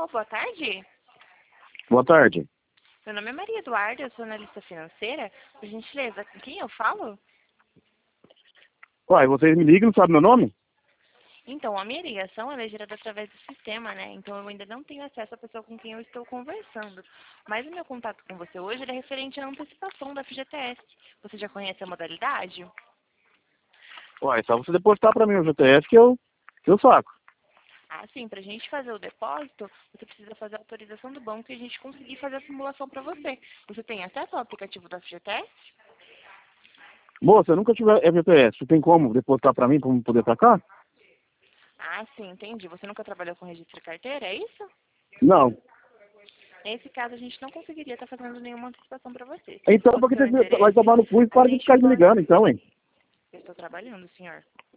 Alô, boa tarde. Boa tarde. Meu nome é Maria Eduarda, eu sou analista financeira. Por gentileza, com quem eu falo? Uai, vocês me ligam, não sabem meu nome? Então, a minha ligação ela é gerada através do sistema, né? Então, eu ainda não tenho acesso à pessoa com quem eu estou conversando. Mas o meu contato com você hoje ele é referente à antecipação da FGTS. Você já conhece a modalidade? Uai, só você depositar pra mim o GTS que eu saco. Ah, sim, para a gente fazer o depósito, você precisa fazer a autorização do banco e a gente conseguir fazer a simulação para você. Você tem acesso ao aplicativo da FGTS? Moça, eu nunca tive FGTS. Você tem como depositar pra mim, pra eu poder sacar? Ah, sim, entendi. Você nunca trabalhou com registro de carteira, é isso? Não. Nesse caso, a gente não conseguiria estar fazendo nenhuma antecipação para você. Se esse Então, fosse por que seu você vai interesse, tomar no cu e a para de gente ficar me pode... ligando, então, hein? Eu estou trabalhando, senhor.